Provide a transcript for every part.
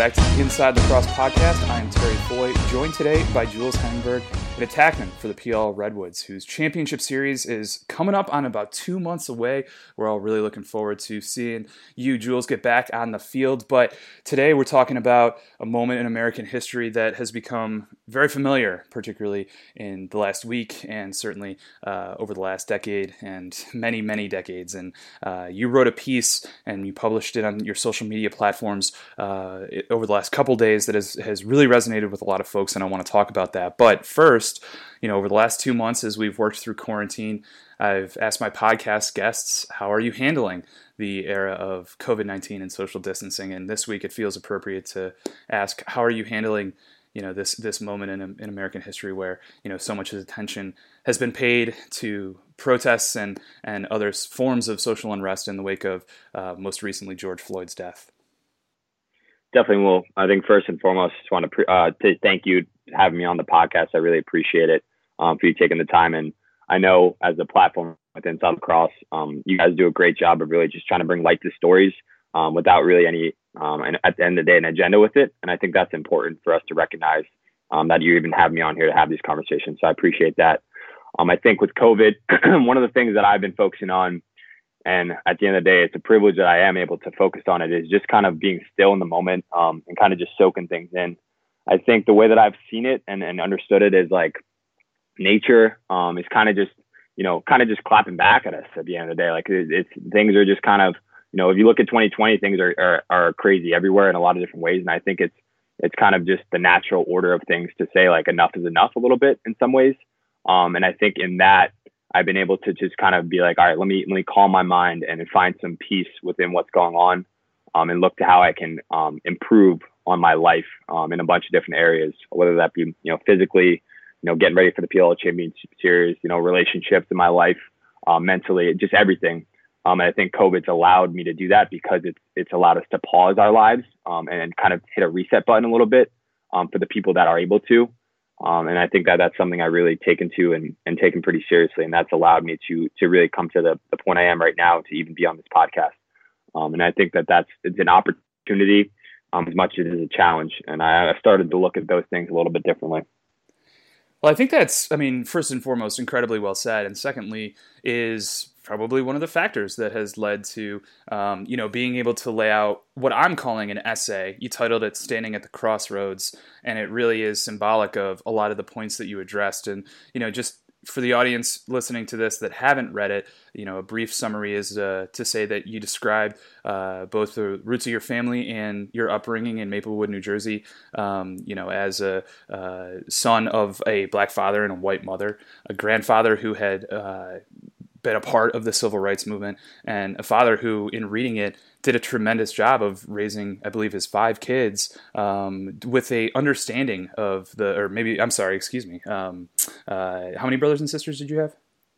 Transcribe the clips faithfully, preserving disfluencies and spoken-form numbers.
back to the Inside Lacrosse podcast. I am Terry Foy, joined today by Jules Heningburg, an attackman for the P L Redwoods, whose championship series is coming up on about two months away. We're all really looking forward to seeing you, Jules, get back on the field. But today we're talking about a moment in American history that has become very familiar, particularly in the last week and certainly uh, over the last decade and many, many decades. And uh, you wrote a piece and you published it on your social media platforms uh, over the last couple days that has, has really resonated with a lot of folks, and I want to talk about that. But first, you know, over the last two months as we've worked through quarantine, I've asked my podcast guests, how are you handling the era of covid nineteen and social distancing? And this week it feels appropriate to ask, how are you handling, you know, this this moment in, in American history where, you know, so much attention has been paid to protests and, and other forms of social unrest in the wake of uh, most recently George Floyd's death? Definitely will. I think first and foremost, just want to, pre- uh, to thank you for having me on the podcast. I really appreciate it um, for you taking the time. And I know as a platform within Inside Lacrosse, um, you guys do a great job of really just trying to bring light to stories um, without really any, um, and at the end of the day, an agenda with it. And I think that's important for us to recognize um, that you even have me on here to have these conversations. So I appreciate that. Um, I think with COVID, one of the things that I've been focusing on, and at the end of the day, it's a privilege that I am able to focus on it, is just kind of being still in the moment um, and kind of just soaking things in. I think the way that I've seen it and, and understood it is like nature um, is kind of just, you know, kind of just clapping back at us at the end of the day. Like it, it's things are just kind of, you know, if you look at twenty twenty, things are, are, are crazy everywhere in a lot of different ways. And I think it's, it's kind of just the natural order of things to say like enough is enough a little bit in some ways. Um, and I think in that, I've been able to just kind of be like, all right, let me let me calm my mind and find some peace within what's going on, um, and look to how I can um, improve on my life um, in a bunch of different areas, whether that be, you know, physically, you know, getting ready for the P L Championship Series, you know, relationships in my life, um, mentally, just everything. Um, and I think COVID's allowed me to do that because it's it's allowed us to pause our lives um, and kind of hit a reset button a little bit um, for the people that are able to. Um, and I think that that's something I really taken to and, and taken pretty seriously. And that's allowed me to to really come to the, the point I am right now to even be on this podcast. Um, and I think that that's it's an opportunity um, as much as it is a challenge. And I, I started to look at those things a little bit differently. Well, I think that's, I mean, first and foremost, incredibly well said. And secondly, is probably one of the factors that has led to, um, you know, being able to lay out what I'm calling an essay. You titled it Standing at the Crossroads, and it really is symbolic of a lot of the points that you addressed. And, you know, just for the audience listening to this that haven't read it, you know, a brief summary is uh, to say that you describe uh, both the roots of your family and your upbringing in Maplewood, New Jersey, um, you know, as a uh, son of a black father and a white mother, a grandfather who had uh, been a part of the civil rights movement, and a father who, in reading it, did a tremendous job of raising, I believe, his five kids um, with a understanding of the, or maybe, I'm sorry, excuse me. Um, uh, how many brothers and sisters did you have?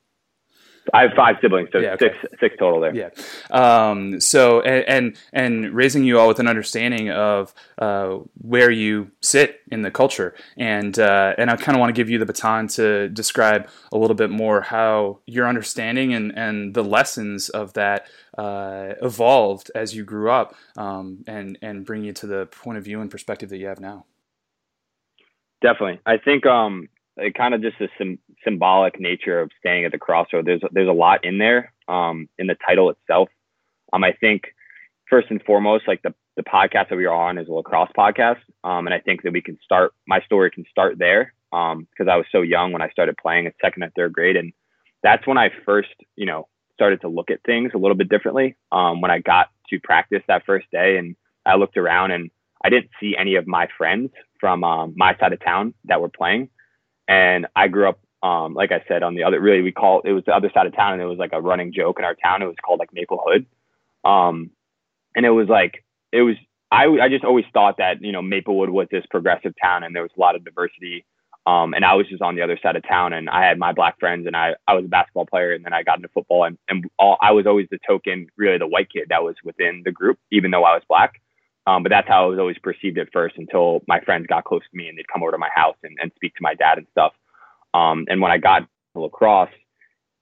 I have five siblings, so yeah, okay. six six total there. Yeah. Um, so and, and and raising you all with an understanding of uh, where you sit in the culture, and uh, and I kind of want to give you the baton to describe a little bit more how your understanding and, and the lessons of that uh, evolved as you grew up, um, and and bring you to the point of view and perspective that you have now. Definitely, I think. Um, It kind of just a sim- symbolic nature of staying at the crossroad. There's there's a lot in there um, in the title itself. Um, I think first and foremost, like the the podcast that we are on is a lacrosse podcast, um, and I think that we can start. My story can start there um, because I was so young when I started playing in second and third grade, and that's when I first, you know, started to look at things a little bit differently. Um, when I got to practice that first day, and I looked around, and I didn't see any of my friends from um, my side of town that were playing. And I grew up, um, like I said, on the other, really, we call it was the other side of town. And it was like a running joke in our town. It was called like Maple Hood. Um, and it was like, it was, I, I just always thought that, you know, Maplewood was this progressive town and there was a lot of diversity. Um, and I was just on the other side of town, and I had my black friends, and I, I was a basketball player, and then I got into football, and, and all, I was always the token, really the white kid that was within the group, even though I was black. Um, but that's how I was always perceived at first, until my friends got close to me and they'd come over to my house and, and speak to my dad and stuff. Um, and when I got to lacrosse,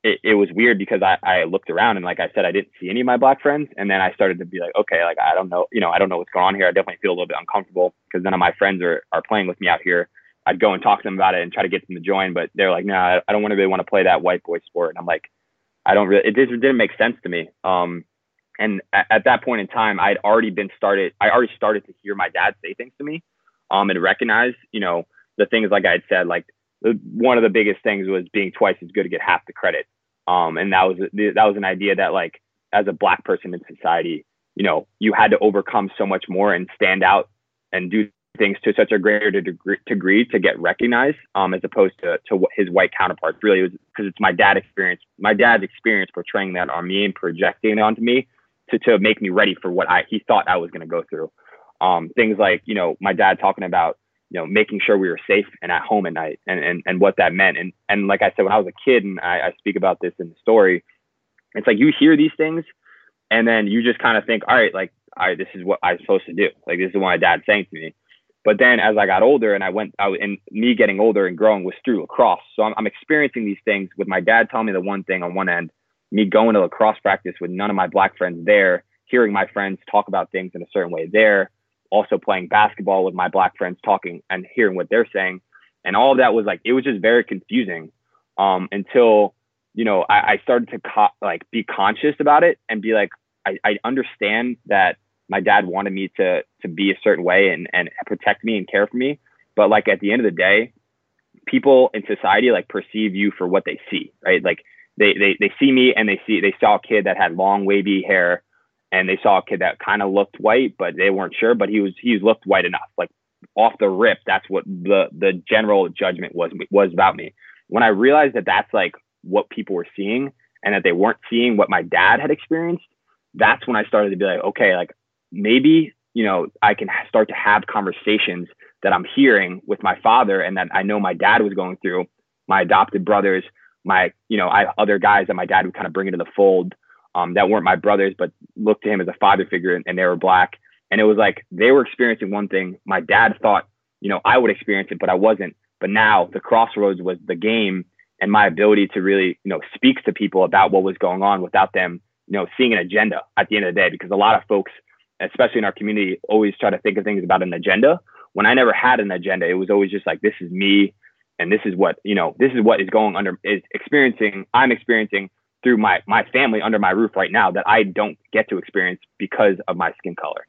it, it was weird because I, I looked around and like I said, I didn't see any of my black friends. And then I started to be like, okay, like, I don't know, you know, I don't know what's going on here. I definitely feel a little bit uncomfortable because none of my friends are, are playing with me out here. I'd go and talk to them about it and try to get them to join, but they're like, no, nah, I don't want to really want to play that white boy sport. And I'm like, I don't really, it didn't, it didn't make sense to me. Um, and at, at that point in time, I'd already been started, I already started to hear my dad say things to me, um, and recognize, you know, the things like I had said, like the, one of the biggest things was being twice as good to get half the credit. Um, and that was, that was an idea that like, as a black person in society, you know, you had to overcome so much more and stand out and do things to such a greater degree, degree to get recognized, um, as opposed to, to his white counterparts. Really, it was because it's my dad experience, my dad's experience portraying that on me and projecting it onto me to, to make me ready for what I, he thought I was going to go through. Um, things like, you know, my dad talking about, you know, making sure we were safe and at home at night and, and, and what that meant. And, and like I said, when I was a kid, and I, I speak about this in the story, it's like, you hear these things and then you just kind of think, all right, like, all right, this is what I'm supposed to do. Like, this is what my dad's saying to me. But then as I got older and I went out, and me getting older and growing was through lacrosse. So I'm, I'm experiencing these things with my dad telling me the one thing on one end, me going to lacrosse practice with none of my black friends there, hearing my friends talk about things in a certain way there, also playing basketball with my black friends talking and hearing what they're saying. And all of that was like, it was just very confusing, um, until, you know, I, I started to co- like be conscious about it and be like, I, I understand that my dad wanted me to to be a certain way and, and protect me and care for me. But like at the end of the day, people in society like perceive you for what they see, right? Like they they they see me and they see they saw a kid that had long wavy hair, and they saw a kid that kind of looked white, but they weren't sure, but he was he looked white enough. Like off the rip, that's what the the general judgment was was about me. When I realized that that's like what people were seeing and that they weren't seeing what my dad had experienced, that's when I started to be like, okay, like maybe, you know, I can start to have conversations that I'm hearing with my father and that I know my dad was going through, my adopted brothers, my, you know, I other guys that my dad would kind of bring into the fold, um, that weren't my brothers, but looked to him as a father figure, and, and they were black. And it was like, they were experiencing one thing. My dad thought, you know, I would experience it, but I wasn't. But now the crossroads was the game and my ability to really, you know, speak to people about what was going on without them, you know, seeing an agenda at the end of the day, because a lot of folks, especially in our community, always try to think of things about an agenda. When I never had an agenda, it was always just like, this is me. And this is what, you know, this is what is going under, is experiencing, I'm experiencing through my, my family under my roof right now that I don't get to experience because of my skin color.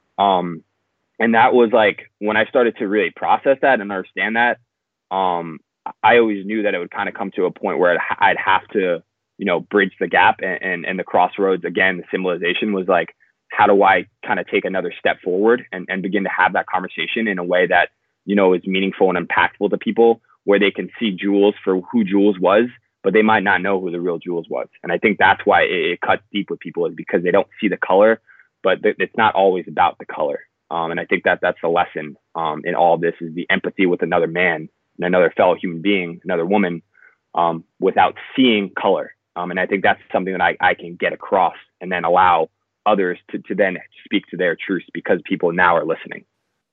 Um, and that was like, when I started to really process that and understand that, um, I always knew that it would kind of come to a point where I'd have to, you know, bridge the gap, and, and, and the crossroads, again, the symbolization was like, how do I kind of take another step forward and, and begin to have that conversation in a way that, you know, is meaningful and impactful to people, where they can see Jules for who Jules was, but they might not know who the real Jules was. And I think that's why it, it cuts deep with people, is because they don't see the color, but th- it's not always about the color. Um, and I think that that's the lesson um, in all of this, is the empathy with another man and another fellow human being, another woman, um, without seeing color. Um, and I think that's something that I, I can get across, and then allow others to, to then speak to their truths, because people now are listening.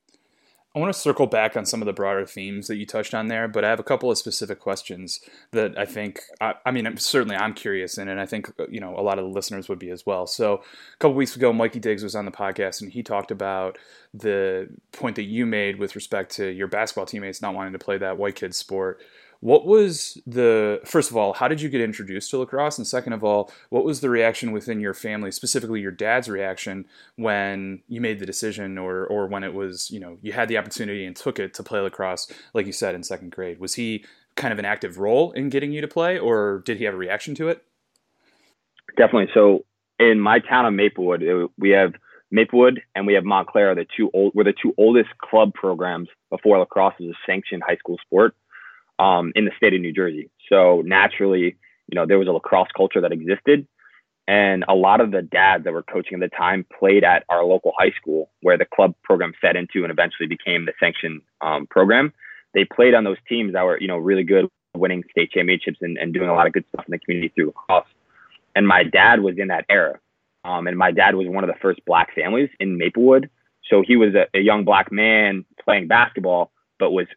I want to circle back on some of the broader themes that you touched on there, but I have a couple of specific questions that I think, I, I mean, certainly I'm curious in, and I think, you know, a lot of the listeners would be as well. So a couple weeks ago, Mikey Diggs was on the podcast, and he talked about the point that you made with respect to your basketball teammates not wanting to play that white kid sport. What was the, first of all, how did you get introduced to lacrosse? And second of all, what was the reaction within your family, specifically your dad's reaction, when you made the decision, or or when it was, you know, you had the opportunity and took it to play lacrosse, like you said, in second grade? Was he kind of an active role in getting you to play, or did he have a reaction to it? Definitely. So in my town of Maplewood, it, we have Maplewood and we have Montclair, the two old, we're the two oldest club programs before lacrosse is a sanctioned high school sport. Um, in the state of New Jersey. So naturally, you know, there was a lacrosse culture that existed. And a lot of the dads that were coaching at the time played at our local high school, where the club program fed into and eventually became the sanctioned um, program. They played on those teams that were, you know, really good, winning state championships and, and doing a lot of good stuff in the community through lacrosse. And my dad was in that era. Um, and my dad was one of the first black families in Maplewood. So he was a, a young black man playing basketball, but was, you know,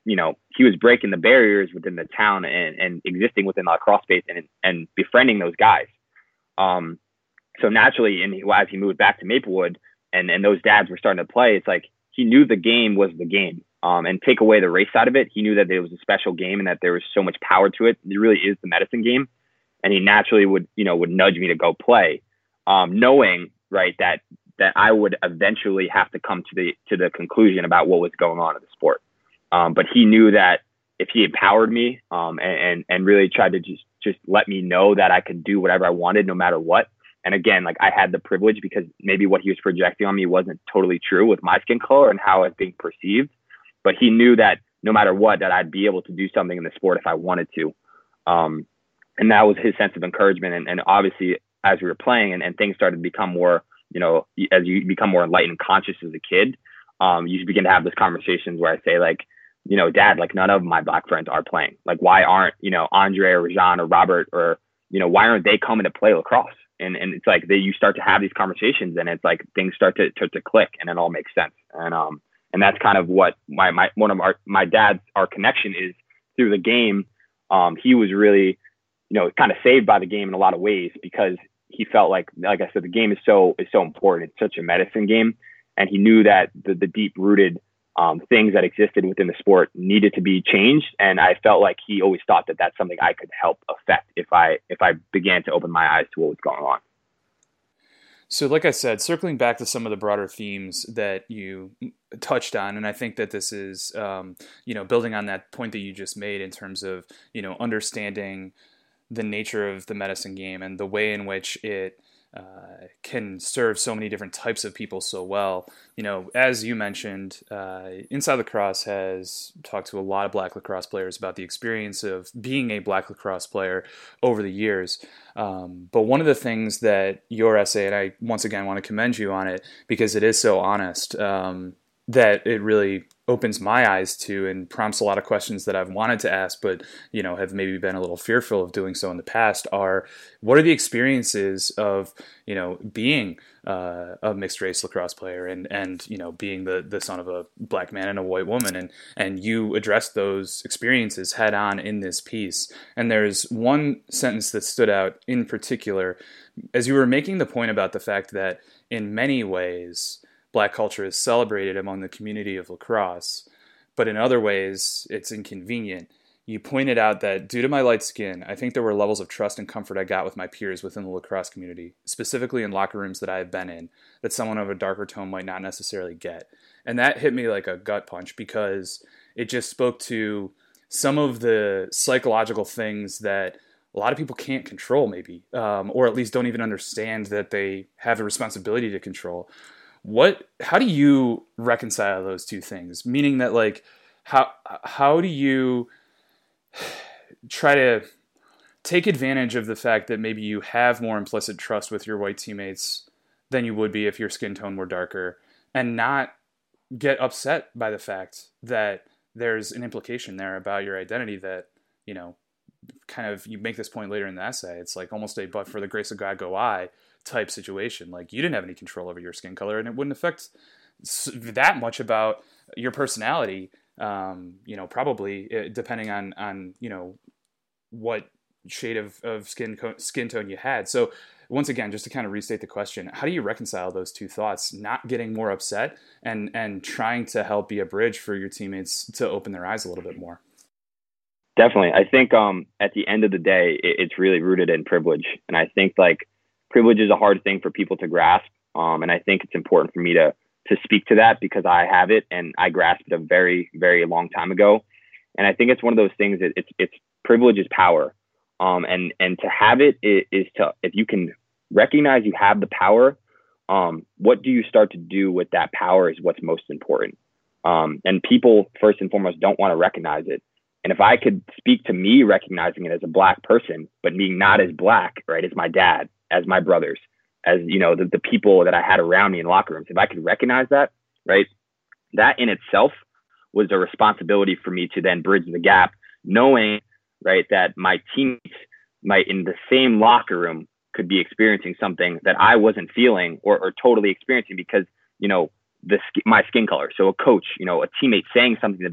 he was breaking the barriers within the town and, and existing within the lacrosse space and, and befriending those guys. Um, so naturally, and he, as he moved back to Maplewood and, and those dads were starting to play, it's like he knew the game was the game. Um, and take away the race side of it, he knew that it was a special game and that there was so much power to it. It really is the medicine game. And he naturally would, you know, would nudge me to go play, um, knowing, right, that that I would eventually have to come to the to the conclusion about what was going on in the sport. Um, but he knew that if he empowered me um, and, and and really tried to just just let me know that I could do whatever I wanted, no matter what. And again, like I had the privilege because maybe what he was projecting on me wasn't totally true with my skin color and how I was being perceived. But he knew that no matter what, that I'd be able to do something in the sport if I wanted to. Um, and that was his sense of encouragement. And, and obviously, as we were playing and, and things started to become more, you know, as you become more enlightened and conscious as a kid, um, you begin to have those conversations where I say, like, you know, Dad, like none of my Black friends are playing. Like, why aren't, you know, Andre or Rajan or Robert or, you know, why aren't they coming to play lacrosse? And and it's like they, you start to have these conversations and it's like things start to, to, to click and it all makes sense. And, um, And that's kind of what my, my one of our, my dad's, our connection is through the game. Um, he was really, you know, kind of saved by the game in a lot of ways because he felt like, like I said, the game is so, is so important. It's such a medicine game. And he knew that the, the deep rooted um, things that existed within the sport needed to be changed. And I felt like he always thought that that's something I could help affect if I, if I began to open my eyes to what was going on. So like I said, circling back to some of the broader themes that you touched on, and I think that this is, um, you know, building on that point that you just made in terms of, you know, understanding the nature of the medicine game and the way in which it uh, can serve so many different types of people so well. You know, as you mentioned, uh, Inside Lacrosse has talked to a lot of Black lacrosse players about the experience of being a Black lacrosse player over the years. Um, but one of the things that your essay, and I once again want to commend you on it because it is so honest, um, that it really opens my eyes to and prompts a lot of questions that I've wanted to ask, but, you know, have maybe been a little fearful of doing so in the past are, what are the experiences of, you know, being uh, a mixed race lacrosse player and, and, you know, being the, the son of a Black man and a white woman. And, and you address those experiences head on in this piece. And there's one sentence that stood out in particular as you were making the point about the fact that in many ways, Black culture is celebrated among the community of lacrosse, but in other ways, it's inconvenient. You pointed out that due to my light skin, I think there were levels of trust and comfort I got with my peers within the lacrosse community, specifically in locker rooms that I have been in, that someone of a darker tone might not necessarily get. And that hit me like a gut punch because it just spoke to some of the psychological things that a lot of people can't control maybe, um, or at least don't even understand that they have a responsibility to control. What, how do you reconcile those two things? Meaning that, like, how, how do you try to take advantage of the fact that maybe you have more implicit trust with your white teammates than you would be if your skin tone were darker, and not get upset by the fact that there's an implication there about your identity that, you know, kind of, you make this point later in the essay, it's like almost a but for the grace of God go I type situation. Like, you didn't have any control over your skin color and it wouldn't affect that much about your personality, um, you know, probably depending on, on, you know, what shade of, of skin, co- skin tone you had. So once again, just to kind of restate the question, how do you reconcile those two thoughts, not getting more upset and, and trying to help be a bridge for your teammates to open their eyes a little bit more? Definitely. I think um, at the end of the day, it, it's really rooted in privilege. And I think like privilege is a hard thing for people to grasp. Um, and I think it's important for me to to speak to that because I have it and I grasped it a very, very long time ago. And I think it's one of those things that it's, it's privilege is power. Um, and, and to have it is, is to, if you can recognize you have the power, um, what do you start to do with that power is what's most important. Um, and people first and foremost don't want to recognize it. And if I could speak to me recognizing it as a Black person, but being not as Black, right, as my dad, as my brothers, as, you know, the, the people that I had around me in locker rooms, if I could recognize that, right, that in itself was a responsibility for me to then bridge the gap, knowing, right, that my teammates might in the same locker room could be experiencing something that I wasn't feeling or, or totally experiencing because, you know, the my skin color. So a coach, you know, a teammate saying something to them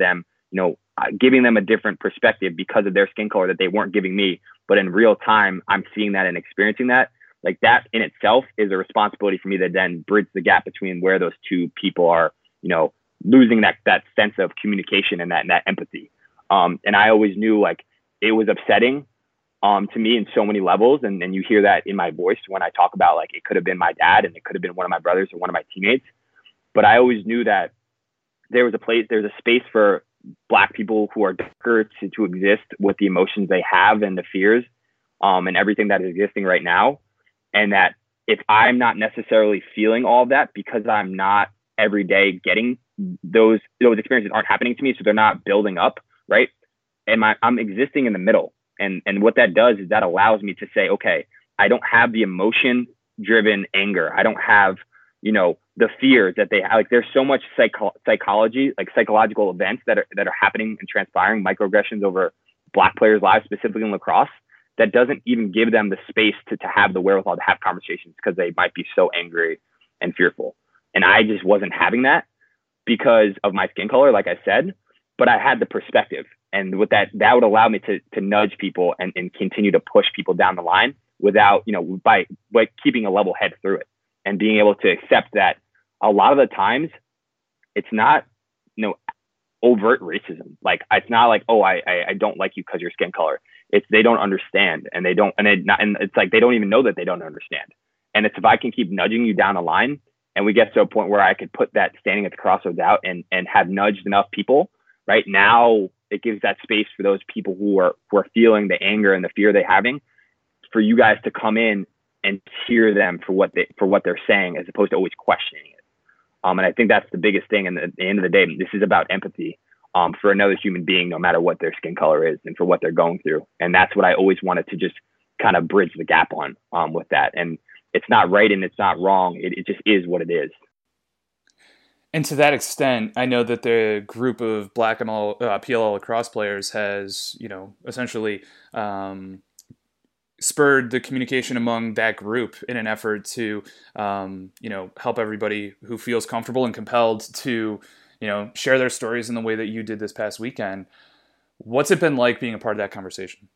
you know, uh, giving them a different perspective because of their skin color that they weren't giving me. But in real time, I'm seeing that and experiencing that. Like that in itself is a responsibility for me to then bridge the gap between where those two people are, you know, losing that, that sense of communication and that, and that empathy. Um, and I always knew like it was upsetting um, to me in so many levels. And, and you hear that in my voice when I talk about like, it could have been my dad and it could have been one of my brothers or one of my teammates. But I always knew that there was a place, there's a space for Black people who are darker to, to exist with the emotions they have and the fears um, and everything that is existing right now. And that if I'm not necessarily feeling all of that because I'm not every day getting those, those experiences aren't happening to me. So they're not building up. Right. And my, I'm existing in the middle. And, and what that does is that allows me to say, okay, I don't have the emotion driven anger. I don't have, you know, the fears that they have. Like there's so much psycho- psychology, like psychological events that are, that are happening and transpiring, microaggressions over Black players' lives, specifically in lacrosse, that doesn't even give them the space to, to have the wherewithal to have conversations because they might be so angry and fearful. And I just wasn't having that because of my skin color, like I said, but I had the perspective. And with that, that would allow me to to nudge people and, and continue to push people down the line without, you know, by, by keeping a level head through it and being able to accept that a lot of the times it's not, you know, overt racism. Like it's not like, oh, I, I, I don't like you because your skin color. It's they don't understand and they don't, and it not, and it's like they don't even know that they don't understand. And it's if I can keep nudging you down the line, and we get to a point where I could put that standing at the crossroads out and and have nudged enough people. Right now, it gives that space for those people who are who are feeling the anger and the fear they're having, for you guys to come in and hear them for what they for what they're saying, as opposed to always questioning it. Um, and I think that's the biggest thing. And at the end of the day, this is about empathy. Um, for another human being, no matter what their skin color is and for what they're going through. And that's what I always wanted to just kind of bridge the gap on um, with that. And it's not right and it's not wrong. It, it just is what it is. And to that extent, I know that the group of Black M L, uh, P L L lacrosse players has, you know, essentially um, spurred the communication among that group in an effort to, um, you know, help everybody who feels comfortable and compelled to, you know, share their stories in the way that you did this past weekend. What's it been like being a part of that conversation?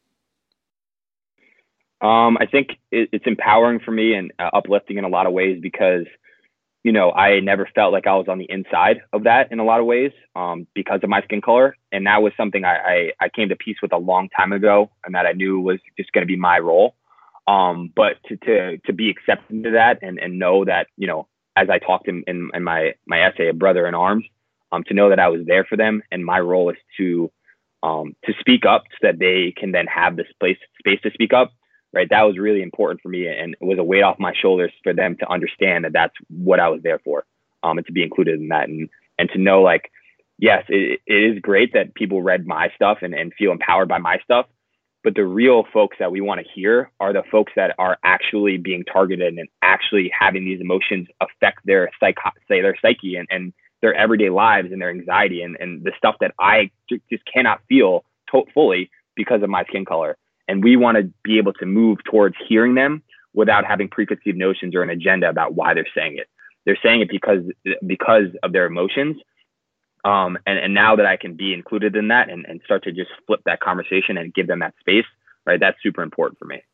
Um, I think it, it's empowering for me and uh, uplifting in a lot of ways because, you know, I never felt like I was on the inside of that in a lot of ways um, because of my skin color. And that was something I, I, I came to peace with a long time ago and that I knew was just going to be my role. Um, but to, to, to be accepted to that and, and know that, you know, as I talked in, in, in my, my essay, A Brother in Arms, Um, to know that I was there for them, and my role is to um, to speak up so that they can then have this place space to speak up. Right, that was really important for me, and it was a weight off my shoulders for them to understand that that's what I was there for, um, and to be included in that, and and to know like, yes, it, it is great that people read my stuff and, and feel empowered by my stuff, but the real folks that we want to hear are the folks that are actually being targeted and actually having these emotions affect their psych, say their psyche and and their everyday lives and their anxiety and, and the stuff that I just cannot feel to- fully because of my skin color. And we want to be able to move towards hearing them without having preconceived notions or an agenda about why they're saying it. They're saying it because, because of their emotions. Um, and, and now that I can be included in that and, and start to just flip that conversation and give them that space, right? That's super important for me.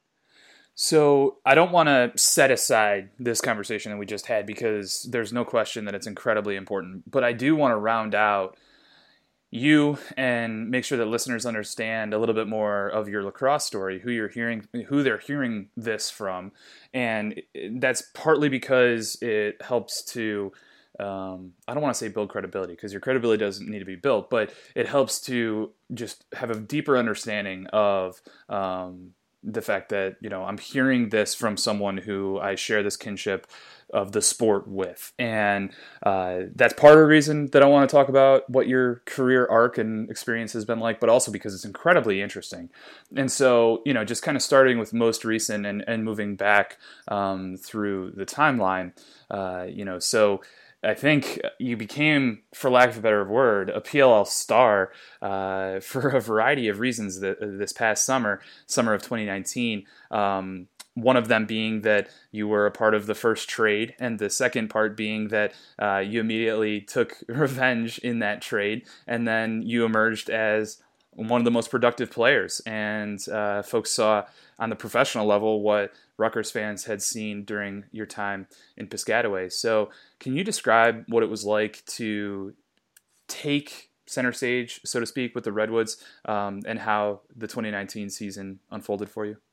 So I don't want to set aside this conversation that we just had because there's no question that it's incredibly important, but I do want to round out you and make sure that listeners understand a little bit more of your lacrosse story, who you're hearing, who they're hearing this from. And that's partly because it helps to, um, I don't want to say build credibility because your credibility doesn't need to be built, but it helps to just have a deeper understanding of, um, the fact that, you know, I'm hearing this from someone who I share this kinship of the sport with. And uh, that's part of the reason that I want to talk about what your career arc and experience has been like, but also because it's incredibly interesting. And so, you know, just kind of starting with most recent and, and moving back um, through the timeline, uh, you know, so I think you became, for lack of a better word, a P L L star uh, for a variety of reasons that, this past summer, summer of twenty nineteen. Um, one of them being that you were a part of the first trade, and the second part being that uh, you immediately took revenge in that trade, and then you emerged as one of the most productive players. And uh, folks saw on the professional level what Rutgers fans had seen during your time in Piscataway. So can you describe what it was like to take center stage, so to speak, with the Redwoods, um, and how the twenty nineteen season unfolded for you?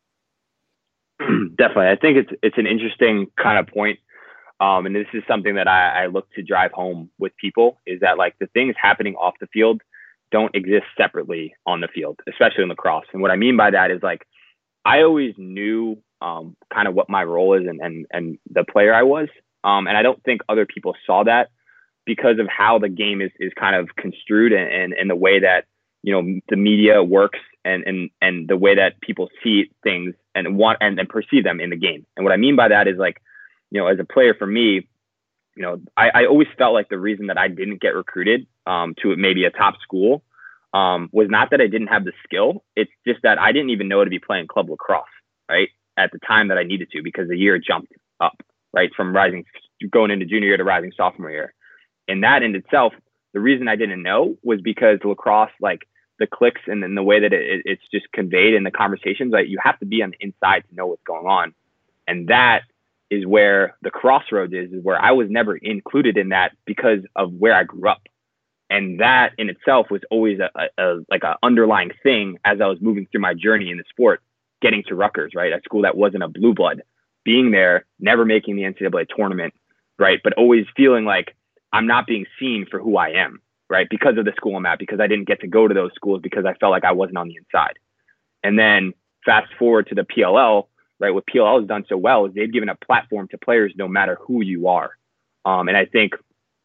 Definitely. I think it's it's an interesting kind of point. Um, and this is something that I, I look to drive home with people, is that like the things happening off the field don't exist separately on the field, especially in lacrosse. And what I mean by that is like, I always knew um, kind of what my role is and, and, and the player I was. Um, and I don't think other people saw that because of how the game is, is kind of construed and, and, and the way that, you know, the media works and, and, and the way that people see things and want and, and perceive them in the game. And what I mean by that is like, you know, as a player for me, you know, I, I always felt like the reason that I didn't get recruited um, to maybe a top school um, was not that I didn't have the skill. It's just that I didn't even know to be playing club lacrosse, right, at the time that I needed to, because the year jumped up, right, from rising, going into junior year to rising sophomore year. And that in itself, the reason I didn't know was because lacrosse, like the clicks and then the way that it, it's just conveyed in the conversations, like you have to be on the inside to know what's going on. And that is where the crossroads is, is where I was never included in that because of where I grew up. And that in itself was always a, a, a like a underlying thing as I was moving through my journey in the sport, getting to Rutgers, right? A school that wasn't a blue blood, being there, never making the N C double A tournament, right? But always feeling like I'm not being seen for who I am, right? Because of the school I'm at, because I didn't get to go to those schools because I felt like I wasn't on the inside. And then fast forward to the P L L, right? What P L L has done so well is they've given a platform to players no matter who you are. Um, and I think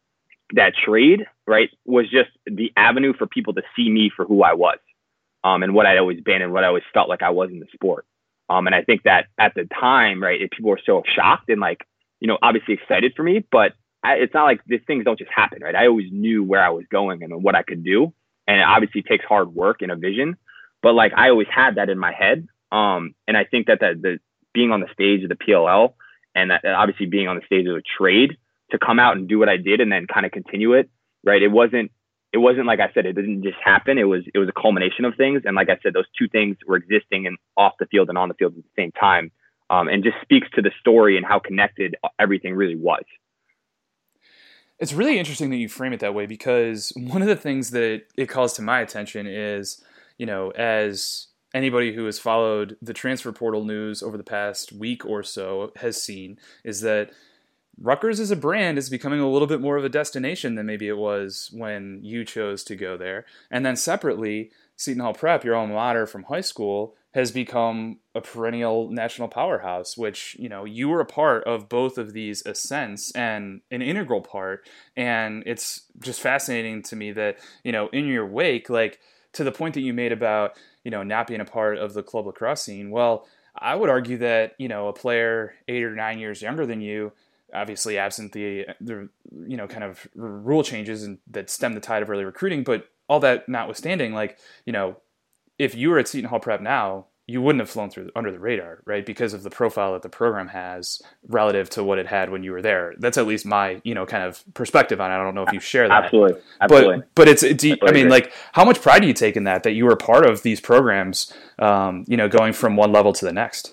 that trade, right, was just the avenue for people to see me for who I was um, and what I'd always been and what I always felt like I was in the sport. Um, and I think that at the time, right, people were so shocked and like, you know, obviously excited for me, but I, it's not like these things don't just happen, right? I always knew where I was going and what I could do. And it obviously takes hard work and a vision, but like I always had that in my head. Um, and I think that, that the being on the stage of the P L L and that, that obviously being on the stage of a trade to come out and do what I did and then kind of continue it, right? It wasn't, it wasn't like I said, it didn't just happen. It was, it was a culmination of things. And like I said, those two things were existing and off the field and on the field at the same time. Um, and just speaks to the story and how connected everything really was. It's really interesting that you frame it that way, because one of the things that it calls to my attention is, you know, as anybody who has followed the transfer portal news over the past week or so has seen, is that Rutgers as a brand is becoming a little bit more of a destination than maybe it was when you chose to go there. And then separately, Seton Hall Prep, your alma mater from high school, has become a perennial national powerhouse, which, you know, you were a part of both of these ascents and an integral part. And it's just fascinating to me that, you know, in your wake, like to the point that you made about, you know, not being a part of the club lacrosse scene. Well, I would argue that, you know, a player eight or nine years younger than you, obviously absent the, the you know, kind of rule changes and that stem the tide of early recruiting, but all that notwithstanding, like, you know, if you were at Seton Hall Prep now, you wouldn't have flown through under the radar, right? Because of the profile that the program has relative to what it had when you were there. That's at least my, you know, kind of perspective on it. I don't know if you share that. Absolutely. Absolutely. But, but it's, it's I mean, agree. like, how much pride do you take in that, that you were part of these programs, um, you know, going from one level to the next?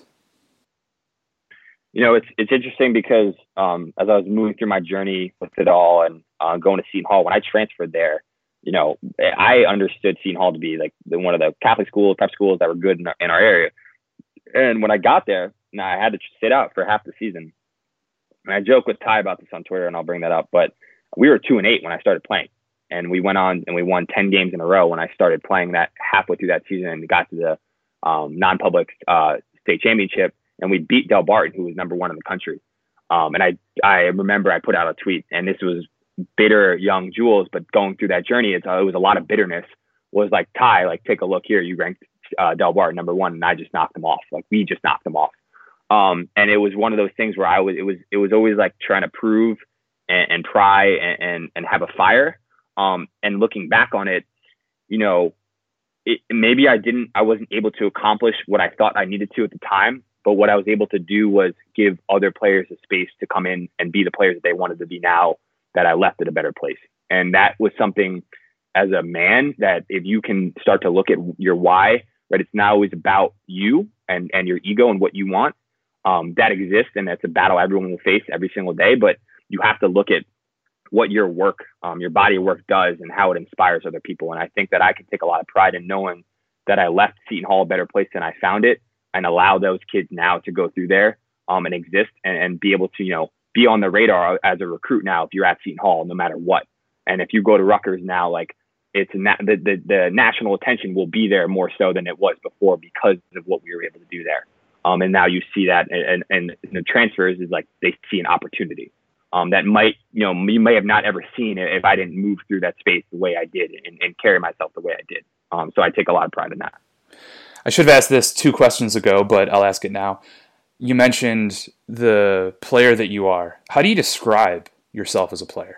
You know, it's it's interesting because um, as I was moving through my journey with it all and uh, going to Seton Hall, when I transferred there, you know, I understood Seton Hall to be like the, one of the Catholic schools, prep schools that were good in our, in our area. And when I got there, now I had to sit out for half the season. And I joke with Ty about this on Twitter, and I'll bring that up. But we were two and eight when I started playing, and we went on and we won ten games in a row when I started playing that halfway through that season and got to the um, non-public uh, state championship. And we beat Del Barton, who was number one in the country. Um, and I, I remember I put out a tweet, and this was bitter young Jules, but going through that journey, it's, uh, it was a lot of bitterness. Was like, Ty, like, take a look here. You ranked uh, Del Barton number one, and I just knocked them off. Like, we just knocked them off. Um, and it was one of those things where I was, it was, it was always like trying to prove and, and pry and, and, and have a fire. Um, and looking back on it, you know, it, maybe I didn't, I wasn't able to accomplish what I thought I needed to at the time. But what I was able to do was give other players a space to come in and be the players that they wanted to be now that I left at a better place. And that was something as a man that if you can start to look at your why, right, it's not always about you and, and your ego and what you want. Um, that exists, and that's a battle everyone will face every single day. But you have to look at what your work, um, your body of work does and how it inspires other people. And I think that I can take a lot of pride in knowing that I left Seton Hall a better place than I found it, and allow those kids now to go through there um, and exist and, and be able to, you know, be on the radar as a recruit now if you're at Seton Hall, no matter what. And if you go to Rutgers now, like it's na- the, the, the national attention will be there more so than it was before because of what we were able to do there. Um, and now you see that, and, and, and the transfers is like they see an opportunity um, that might, you know, you may have not ever seen it if I didn't move through that space the way I did and, and carry myself the way I did. Um, so I take a lot of pride in that. I should have asked this two questions ago, but I'll ask it now. You mentioned the player that you are. How do you describe yourself as a player?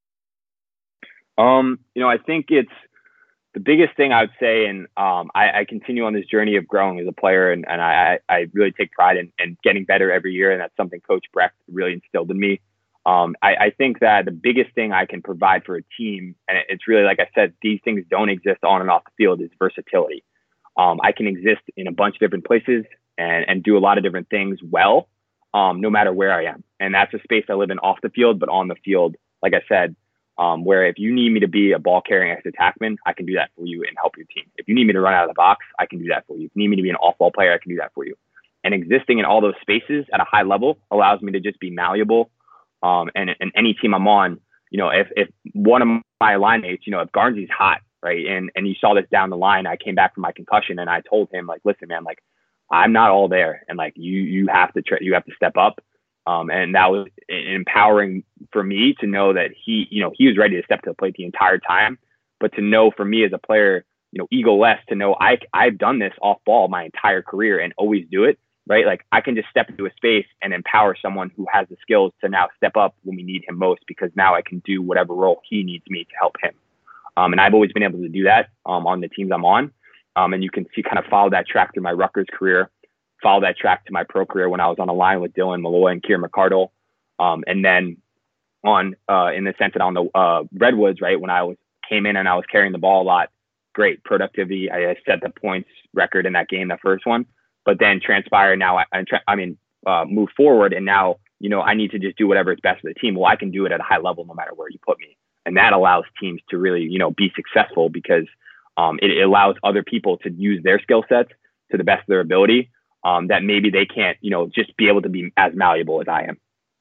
Um, you know, I think it's the biggest thing I would say, and um, I, I continue on this journey of growing as a player, and, and I, I really take pride in, in getting better every year, and that's something Coach Brecht really instilled in me. Um, I, I think that the biggest thing I can provide for a team, and it's really, like I said, these things don't exist on and off the field, is versatility. Um, I can exist in a bunch of different places and, and do a lot of different things well, um, no matter where I am. And that's a space I live in off the field, but on the field, like I said, um, where if you need me to be a ball carrying ex-attackman, I can do that for you and help your team. If you need me to run out of the box, I can do that for you. If you need me to be an off-ball player, I can do that for you. And existing in all those spaces at a high level allows me to just be malleable. Um, and, and any team I'm on, you know, if, if one of my line mates, you know, if Garnsy's hot, right, and, and you saw this down the line, I came back from my concussion and I told him, like, listen, man, like, I'm not all there. And like, you, you have to, try, you have to step up. Um, and that was empowering for me to know that he, you know, he was ready to step to the plate the entire time, but to know for me as a player, you know, ego-less, to know I, I've done this off ball my entire career and always do it, right? Like I can just step into a space and empower someone who has the skills to now step up when we need him most, because now I can do whatever role he needs me to help him. Um, and I've always been able to do that um, on the teams I'm on. Um, and you can see kind of follow that track through my Rutgers career, follow that track to my pro career when I was on a line with Dylan Malloy and Kieran McCardle. Um, and then on, uh, in the sense that on the uh, Redwoods, right, when I was came in and I was carrying the ball a lot, great productivity. I, I set the points record in that game, that first one, but then transpire now, I, I, I mean, uh, move forward. And now, you know, I need to just do whatever is best for the team. Well, I can do it at a high level no matter where you put me. And that allows teams to really, you know, be successful because um, it, it allows other people to use their skill sets to the best of their ability um, that maybe they can't, you know, just be able to be as malleable as I am.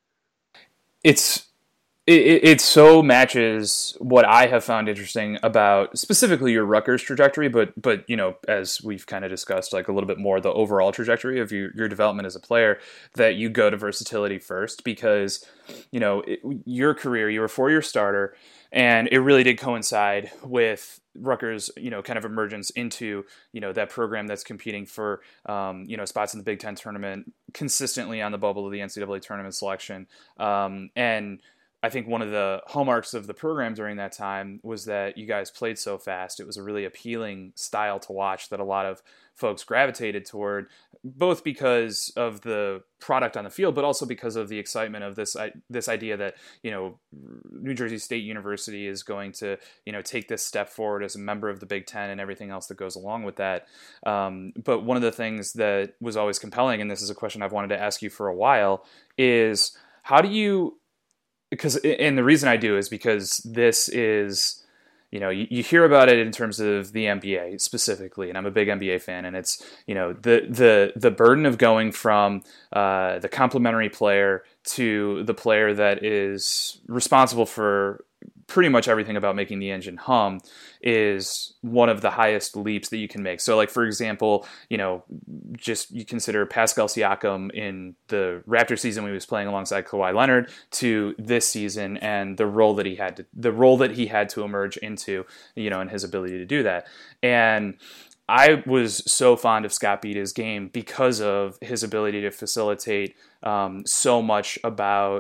It's it, it so matches what I have found interesting about specifically your Rutgers trajectory, but but you know, as we've kind of discussed, like a little bit more the overall trajectory of your, your development as a player, that you go to versatility first because, you know, it, your career, you were a four-year starter, and it really did coincide with Rutgers, you know, kind of emergence into, you know, that program that's competing for, um, you know, spots in the Big Ten tournament, consistently on the bubble of the N C double A tournament selection. Um, and I think one of the hallmarks of the program during that time was that you guys played so fast. It was a really appealing style to watch that a lot of folks gravitated toward, both because of the product on the field, but also because of the excitement of this this idea that, you know, New Jersey State University is going to, you know, take this step forward as a member of the Big Ten and everything else that goes along with that. Um, but one of the things that was always compelling, and this is a question I've wanted to ask you for a while, is how do you, because, and the reason I do is because this is, you know, you, you hear about it in terms of the N B A specifically, and I'm a big N B A fan, and it's, you know, the the the burden of going from uh, the complementary player to the player that is responsible for pretty much everything about making the engine hum is one of the highest leaps that you can make. So like, for example, you know, just you consider Pascal Siakam in the Raptor season when he was playing alongside Kawhi Leonard to this season and the role that he had to, the role that he had to emerge into, you know, and his ability to do that. And I was so fond of Scott Beda's game because of his ability to facilitate um, so much about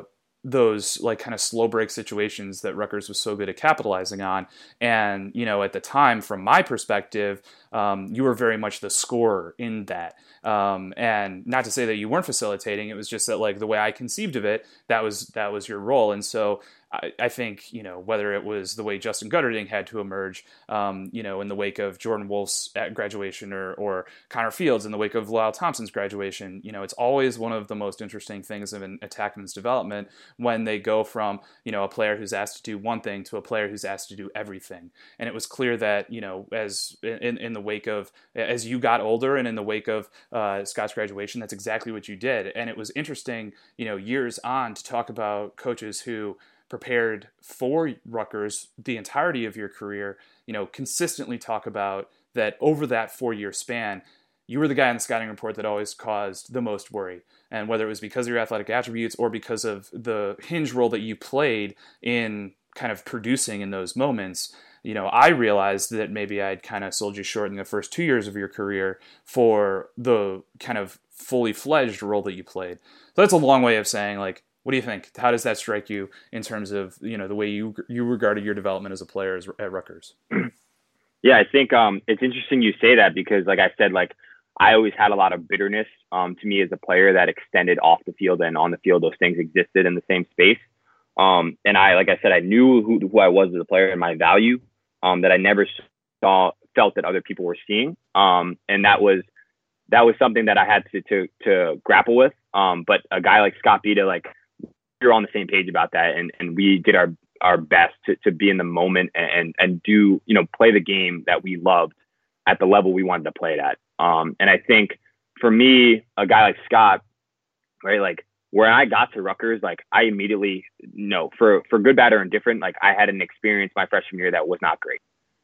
those like kind of slow break situations that Rutgers was so good at capitalizing on. And, you know, at the time, from my perspective, um, you were very much the scorer in that. Um, and not to say that you weren't facilitating, it was just that like the way I conceived of it, that was, that was your role. And so I, I think, you know, whether it was the way Justin Gutterding had to emerge, um, you know, in the wake of Jordan Wolf's graduation or, or Connor Fields in the wake of Lyle Thompson's graduation, you know, it's always one of the most interesting things of an attackman's development when they go from, you know, a player who's asked to do one thing to a player who's asked to do everything. And it was clear that, you know, as in, in the wake of, as you got older and in the wake of uh, Scott's graduation, that's exactly what you did. And it was interesting, you know, years on to talk about coaches who prepared for Rutgers the entirety of your career, you know, consistently talk about that over that four-year span, you were the guy in the scouting report that always caused the most worry. And whether it was because of your athletic attributes or because of the hinge role that you played in kind of producing in those moments, you know, I realized that maybe I'd kind of sold you short in the first two years of your career for the kind of fully fledged role that you played. So that's a long way of saying, like, what do you think? How does that strike you in terms of, you know, the way you you regarded your development as a player as, at Rutgers? Yeah, I think um, it's interesting you say that because, like I said, like I always had a lot of bitterness um, to me as a player that extended off the field and on the field. Those things existed in the same space. Um, and I, like I said, I knew who, who I was as a player and my value um, that I never saw, felt that other people were seeing. Um, and that was that was something that I had to to, to grapple with. Um, but a guy like Scott Bita, like, you're on the same page about that. And, and we did our, our best to, to be in the moment and, and do, you know, play the game that we loved at the level we wanted to play it at. Um, and I think for me, a guy like Scott, right, like when I got to Rutgers, like I immediately know for, for good, bad, or indifferent, like I had an experience my freshman year that was not great.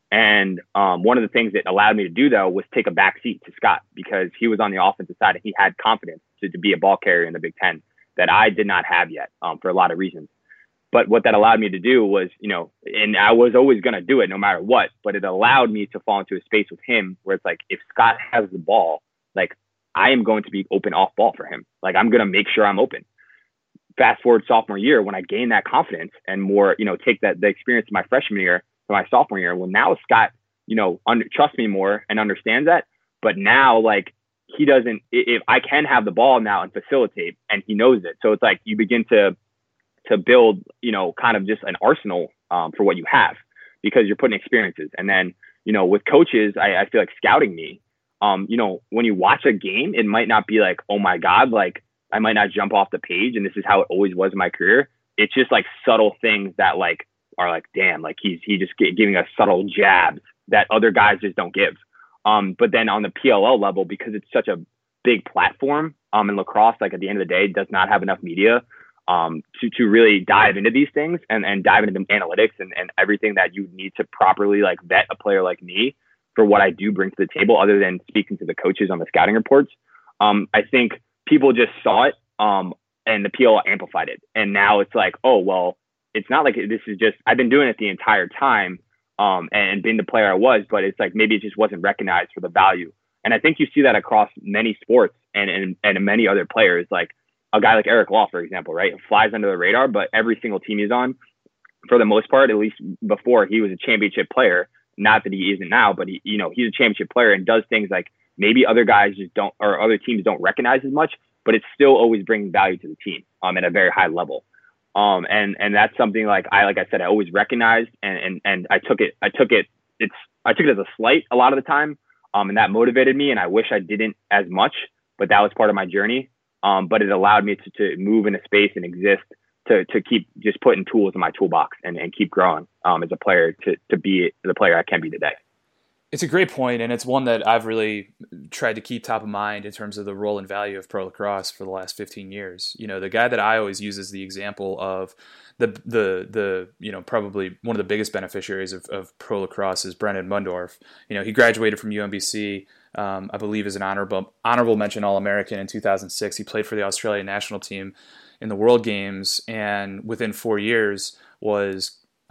And um, one of the things that allowed me to do, though, was take a back seat to Scott because he was on the offensive side and he had confidence to, to be a ball carrier in the Big Ten that I did not have yet um, for a lot of reasons. But what that allowed me to do was, you know, and I was always going to do it no matter what, but it allowed me to fall into a space with him where it's like, if Scott has the ball, like I am going to be open off ball for him. Like I'm going to make sure I'm open. Fast forward sophomore year, when I gained that confidence and more, you know, take that the experience of my freshman year to my sophomore year. Well, now Scott, you know, under, trusts me more and understands that. But now, like, he doesn't, if I can have the ball now and facilitate, and he knows it. So it's like you begin to, to build, you know, kind of just an arsenal um, for what you have because you're putting experiences. And then, you know, with coaches, I, I feel like scouting me, um, you know, when you watch a game, it might not be like, oh my God, like I might not jump off the page. And this is how it always was in my career. It's just like subtle things that like are like, damn, like he's, he just get, giving us subtle jabs that other guys just don't give. Um, but then on the P L L level, because it's such a big platform um, in lacrosse, like at the end of the day, does not have enough media um, to, to really dive into these things and, and dive into the analytics and, and everything that you need to properly like vet a player like me for what I do bring to the table, other than speaking to the coaches on the scouting reports. Um, I think people just saw it um, and the P L L amplified it. And now it's like, oh, well, it's not like this is just, I've been doing it the entire time um, and being the player I was, but it's like, maybe it just wasn't recognized for the value. And I think you see that across many sports and, and, and many other players, like a guy like Eric Law, for example, right? Flies under the radar, but every single team he's on, for the most part, at least before, he was a championship player. Not that he isn't now, but he, you know, he's a championship player and does things like maybe other guys just don't, or other teams don't recognize as much, but it's still always bringing value to the team um, at a very high level. Um, and, and that's something like I, like I said, I always recognized and, and, and I took it, I took it, it's, I took it as a slight a lot of the time. Um, and that motivated me. And I wish I didn't as much, but that was part of my journey. Um, but it allowed me to, to move in a space and exist to, to keep just putting tools in my toolbox and, and keep growing um, as a player to, to be the player I can be today. It's a great point, and it's one that I've really tried to keep top of mind in terms of the role and value of pro lacrosse for the last fifteen years. You know, the guy that I always use as the example of the the the you know probably one of the biggest beneficiaries of, of pro lacrosse is Brendan Mundorf. You know, he graduated from U M B C, um, I believe, as an honorable honorable mention All-American in two thousand six. He played for the Australian national team in the World Games, and within four years was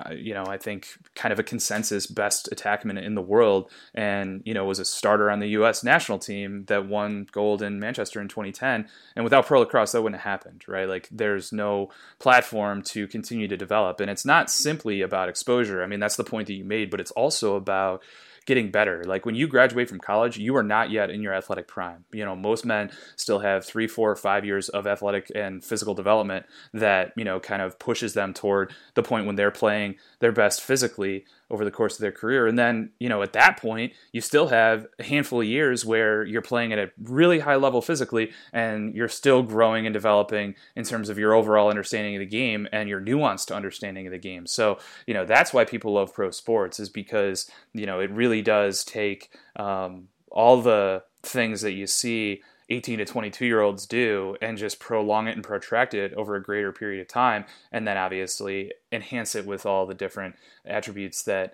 uh, you know, I think kind of a consensus best attackman in the world, and, you know, was a starter on the U S national team that won gold in Manchester in twenty ten. And without pro lacrosse, that wouldn't have happened, right? Like, there's no platform to continue to develop. And it's not simply about exposure. I mean, that's the point that you made, but it's also about getting better. Like, when you graduate from college, you are not yet in your athletic prime. You know, most men still have three, four, or five years of athletic and physical development that, you know, kind of pushes them toward the point when they're playing their best physically over the course of their career. And then, you know, at that point, you still have a handful of years where you're playing at a really high level physically, and you're still growing and developing in terms of your overall understanding of the game and your nuanced understanding of the game. So, you know, that's why people love pro sports, is because, you know, it really does take um, all the things that you see eighteen to twenty-two year olds do and just prolong it and protract it over a greater period of time, and then obviously enhance it with all the different attributes that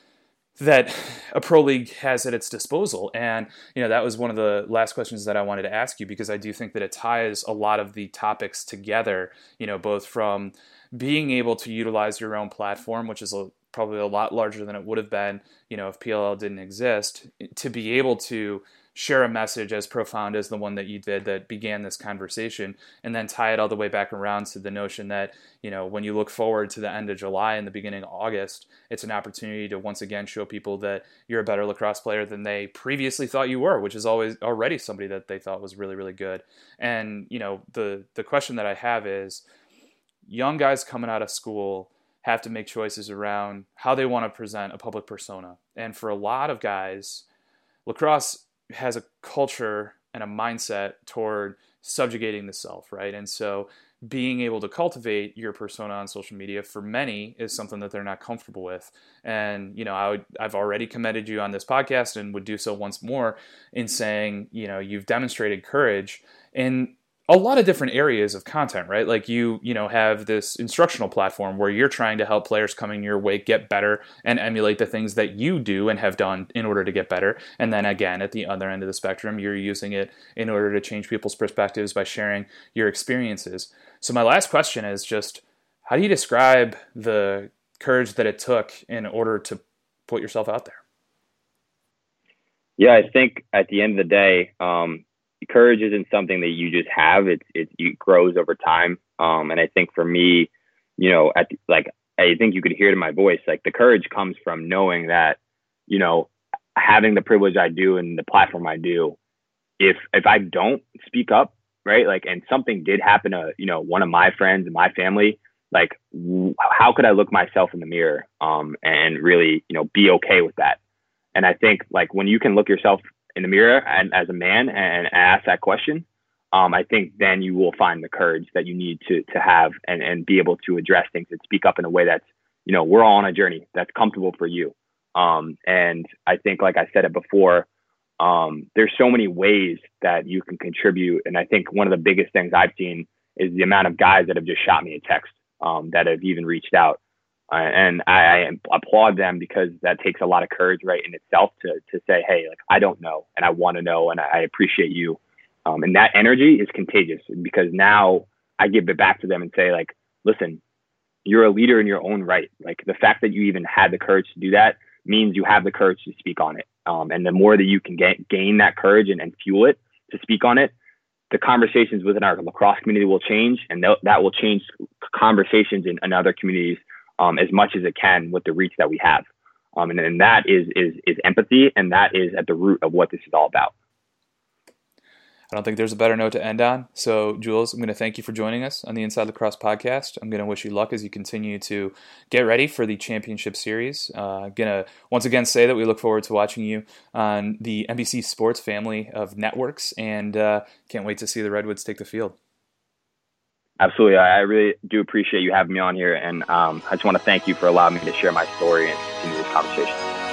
that a pro league has at its disposal. And, you know, that was one of the last questions that I wanted to ask you, because I do think that it ties a lot of the topics together, you know, both from being able to utilize your own platform, which is a, probably a lot larger than it would have been, you know, if P L L didn't exist, to be able to share a message as profound as the one that you did that began this conversation, and then tie it all the way back around to the notion that, you know, when you look forward to the end of July and the beginning of August, it's an opportunity to once again show people that you're a better lacrosse player than they previously thought you were, which is always already somebody that they thought was really, really good. And, you know, the, the question that I have is, young guys coming out of school have to make choices around how they want to present a public persona. And for a lot of guys, lacrosse has a culture and a mindset toward subjugating the self, right? And so being able to cultivate your persona on social media for many is something that they're not comfortable with. And, you know, I would, I've already commended you on this podcast and would do so once more in saying, you know, you've demonstrated courage in a lot of different areas of content, right? Like you, you know, have this instructional platform where you're trying to help players coming your way get better and emulate the things that you do and have done in order to get better. And then again, at the other end of the spectrum, you're using it in order to change people's perspectives by sharing your experiences. So my last question is just, how do you describe the courage that it took in order to put yourself out there? Yeah, I think at the end of the day, um, courage isn't something that you just have. It, it, it grows over time. Um, and I think for me, you know, at the, like, I think you could hear it in my voice, like the courage comes from knowing that, you know, having the privilege I do and the platform I do, if, if I don't speak up, right, like, and something did happen to, you know, one of my friends and my family, like, w- how could I look myself in the mirror um, and really, you know, be okay with that? And I think, like, when you can look yourself in the mirror and as a man and ask that question, um, I think then you will find the courage that you need to to have and, and be able to address things and speak up in a way that's, you know, we're all on a journey that's comfortable for you. Um, and I think, like I said it before, um, there's so many ways that you can contribute. And I think one of the biggest things I've seen is the amount of guys that have just shot me a text um, that have even reached out. Uh, and I, I applaud them, because that takes a lot of courage, right, in itself to to say, hey, like, I don't know and I want to know and I, I appreciate you. Um, and that energy is contagious, because now I give it back to them and say, like, listen, you're a leader in your own right. Like, the fact that you even had the courage to do that means you have the courage to speak on it. Um, and the more that you can get, gain that courage and, and fuel it to speak on it, the conversations within our lacrosse community will change, and th- that will change conversations in, in other communities Um, as much as it can with the reach that we have. Um, and, and that is, is, is empathy. And that is at the root of what this is all about. I don't think there's a better note to end on. So, Jules, I'm going to thank you for joining us on the Inside Lacrosse podcast. I'm going to wish you luck as you continue to get ready for the championship series. Uh, I'm going to once again say that we look forward to watching you on the N B C Sports family of networks, and uh, can't wait to see the Redwoods take the field. Absolutely. I really do appreciate you having me on here. And um, I just want to thank you for allowing me to share my story and continue this conversation.